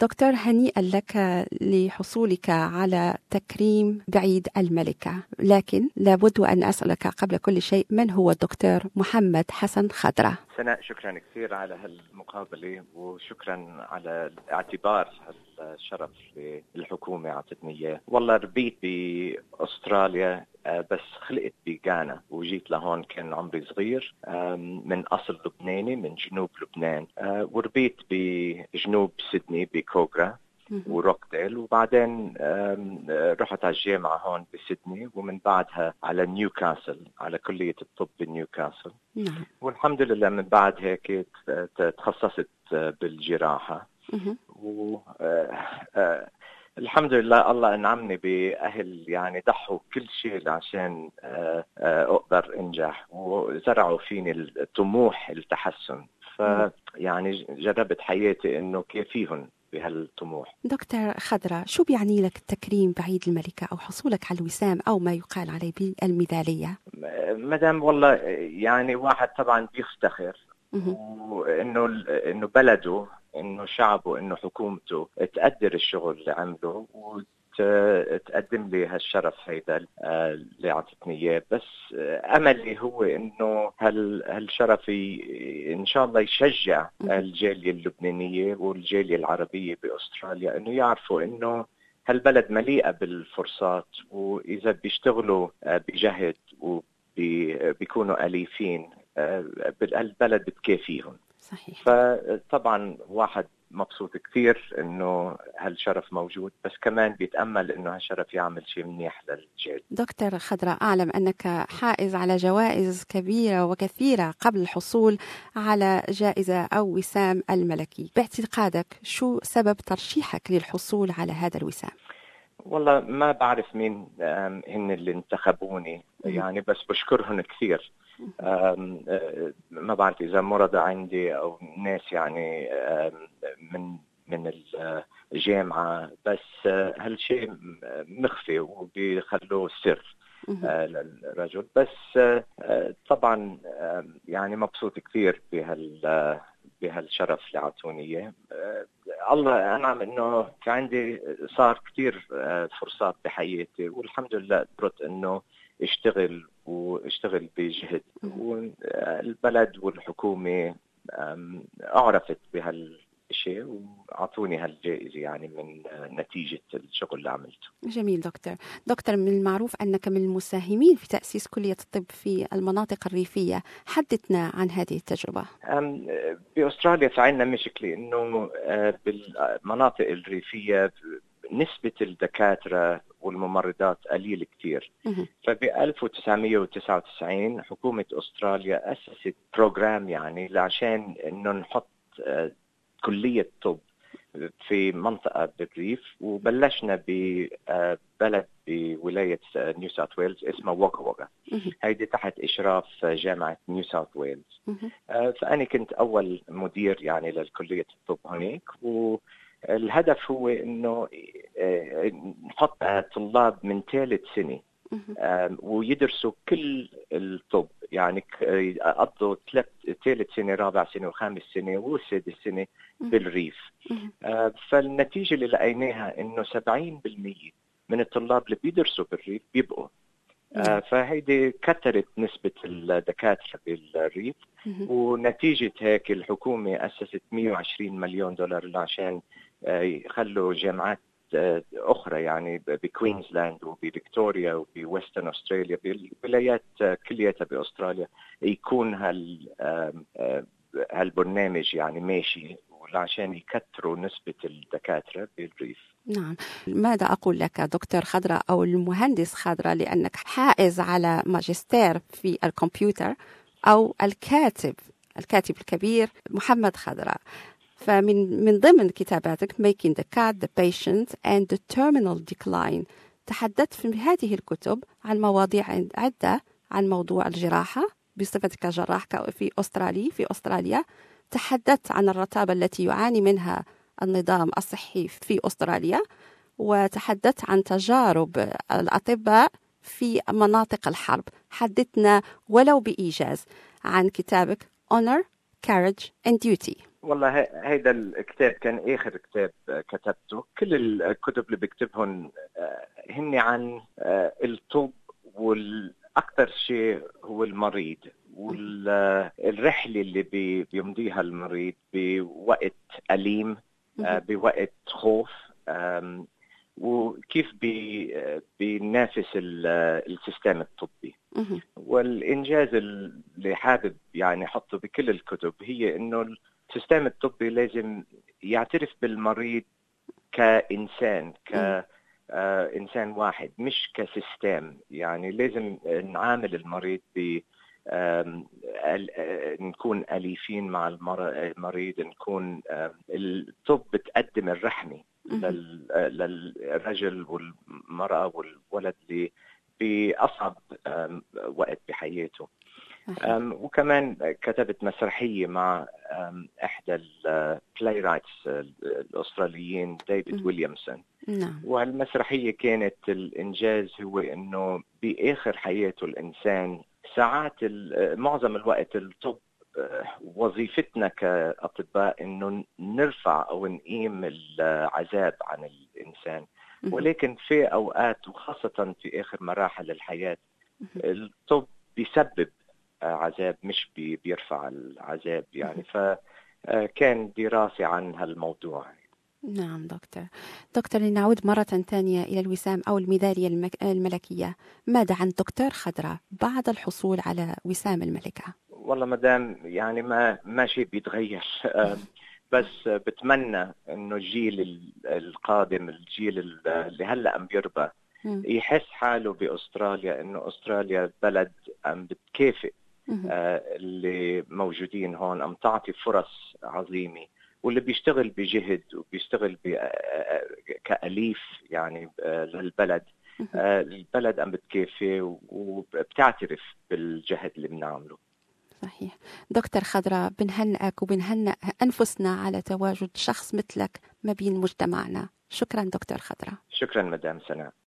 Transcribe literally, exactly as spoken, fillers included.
دكتور، هنيئا لك لحصولك على تكريم بعيد الملكة، لكن لابد أن أسألك قبل كل شيء، من هو الدكتور محمد حسن خضرة؟ سناء، شكرا كثير على هالمقابلة، وشكرا على اعتبار الشرف للحكومة عطتني إياه. والله ربيت بأستراليا بس خلقت بغانا وجيت لهون كان عمري صغير، من أصل لبناني من جنوب لبنان، وربيت بجنوب سيدني بكوغرا وروكديل، وبعدين رحت على الجامعة هون بسيدني، ومن بعدها على نيوكاسل على كلية الطب بنيوكاسل. نعم. والحمد لله من بعد هيك تخصصت بالجراحة، والحمد لله الله انعمني بأهل يعني ضحوا كل شيء عشان أقدر أنجح، وزرعوا فيني الطموح التحسن، فيعني جربت حياتي إنه كيفيهم بهالطموح. دكتور خضرة، شو بيعني لك التكريم بعيد الملكة أو حصولك على الوسام أو ما يقال عليه بالميدالية؟ مدام والله يعني واحد طبعا بيفتخر، وإنه إنه بلده، إنه شعبه، إنه حكومته تقدر الشغل اللي عمله وتقدم لي هالشرف هيدا اللي عطتني إياه. بس أملي هو إنه هال هالشرف إن شاء الله يشجع الجالية اللبنانية والجالية العربية بأستراليا إنه يعرفوا إنه هالبلد مليئة بالفرصات، وإذا بيشتغلوا بجهد وبيكونوا أليفين البلد بتكافيهم. صحيح. فطبعا واحد مبسوط كثير انه هالشرف موجود، بس كمان بيتأمل انه هالشرف يعمل شيء منيح للجيل. دكتور خضرة، اعلم انك حائز على جوائز كبيرة وكثيرة قبل الحصول على جائزة او وسام الملكي. باعتقادك شو سبب ترشيحك للحصول على هذا الوسام؟ والله ما بعرف مين هن اللي انتخبوني، يعني بس بشكرهم كثير. ما بعرف إذا مرضى عندي أو ناس يعني من من الجامعة، بس هالشيء مخفي وبيخلوه سر للرجل. بس طبعا يعني مبسوط كثير بهال بهالشرف اللي عطوني إياه. الله أنعم إنه في عندي صار كثير فرصات بحياتي، والحمد لله قدرت إنه اشتغل واشتغل بجهد، والبلد والحكومة أعرفت بهالشيء وعطوني هالجائزة يعني من نتيجة الشغل اللي عملته. جميل دكتور. دكتور، من المعروف أنك من المساهمين في تأسيس كلية الطب في المناطق الريفية، حدثنا عن هذه التجربة. بأستراليا في عنا مشكلة إنه بالمناطق الريفية نسبة الدكاترة والممرضات قليل كتير. فب ألف وتسعمية وتسعة وتسعين حكومة أستراليا أسست بروجرام يعني عشان إنه نحط كلية طب في منطقة بالريف، وبلشنا ببلد بولاية نيو ساوث ويلز اسمه ووكا ووكا، هيدي تحت إشراف جامعة نيو ساوث ويلز. فأنا كنت أول مدير يعني للكلية الطب هناك، والهدف هو إنه نحط طلاب من ثالث سنة ويدرسوا كل الطب، يعني قضوا ثالث سنة رابع سنة وخامس سنة وسادس سنة بالريف. فالنتيجة اللي لقيناها إنه سبعين بالمية من الطلاب اللي بيدرسوا بالريف بيبقوا. فهيدي كترت نسبة الدكاترة بالريف، ونتيجة هيك الحكومة أسست مية وعشرين مليون دولار عشان يخلوا جامعات أخرى يعني بكوينزلاند وبفيكتوريا وبويسترن أستراليا بالولايات كلياتها بأستراليا يكون هال هالبرنامج يعني ماشي، عشان يكتروا نسبة الدكاترة بالريف. نعم. ماذا أقول لك دكتور خضرة أو المهندس خضرة، لأنك حائز على ماجستير في الكمبيوتر، أو الكاتب الكاتب الكبير محمد خضرة. فمن من ضمن كتاباتك Making the Cut, the Patient and the Terminal Decline، تحدثت في هذه الكتب عن مواضيع عدة، عن موضوع الجراحة بصفتك كجراح في أستراليا في أستراليا تحدثت عن الرتابة التي يعاني منها النظام الصحي في أستراليا، وتحدثت عن تجارب الأطباء في مناطق الحرب. حدثنا ولو بإيجاز عن كتابك Honor, Courage and Duty. والله هيدا الكتاب كان آخر كتاب كتبته. كل الكتب اللي بكتبهم هن عن الطب، والأكثر شيء هو المريض والرحلة اللي بيمضيها المريض بوقت أليم، بوقت خوف، وكيف بي بينافس السيستم الطبي. والإنجاز اللي حابب يعني حطه بكل الكتب هي إنه السيستم الطبي لازم يعترف بالمريض كإنسان، كإنسان واحد مش كسيستم. يعني لازم نعامل المريض ب نكون أليفين مع المريض، نكون الطب بتقدم الرحمة للرجل والمرأة والولد اللي بأصعب وقت بحياته. وكمان كتبت مسرحية مع إحدى البلاي رايتس الأستراليين ديفيد ويليامسون. نعم. والمسرحية كانت الإنجاز هو إنه بآخر حياته الإنسان ساعات معظم الوقت الطب وظيفتنا كأطباء إنه نرفع أو نقيم العذاب عن الإنسان، ولكن في أوقات وخاصة في آخر مراحل الحياة الطب بيسبب عذاب مش بيرفع العذاب يعني. فكان دراسة عن هالموضوع. نعم دكتور. دكتور لنعود مرة ثانية إلى الوسام أو الميدالية المك... الملكية. ماذا عن دكتور خضراء بعد الحصول على وسام الملكة؟ والله مدام يعني ما ما شيء بيتغير، بس بتمنى إنه الجيل القادم، الجيل اللي هلأ عم بيربى، يحس حاله بأستراليا إنه أستراليا بلد عم بتكافئ اللي موجودين هون، عم تعطي فرص عظيمة، واللي بيشتغل بجهد وبيشتغل كأليف يعني للبلد. البلد عم بتكافئ وبتعترف بالجهد اللي بنعمله. صحيح. دكتور خضراء، بنهنئك وبنهنئ أنفسنا على تواجد شخص مثلك ما بين مجتمعنا. شكرا دكتور خضراء. شكرا مدام سناء.